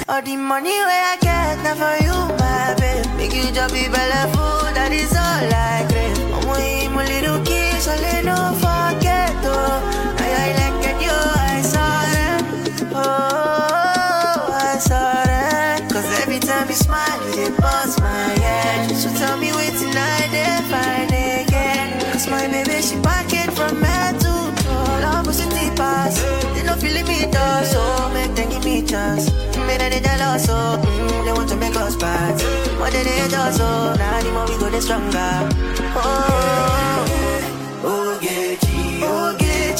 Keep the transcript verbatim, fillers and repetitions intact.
All the money where I get, not for you, my babe. Make you just be full, that is all I crave. I'm with my little kids, so they don't forget, oh. Now I like it, you, I saw them. Oh, I saw them. Cause every time you smile, you bust my head. So tell me wait tonight, they find again. Cause my baby, she pack it from head to toe. Love was a deep pass. They don't feel me, though, so make them give me chance. Made they jealous, so mm, they want to make us bad. What they do, so now the more we go, the stronger. Oh, oh, oh, get you, oh, get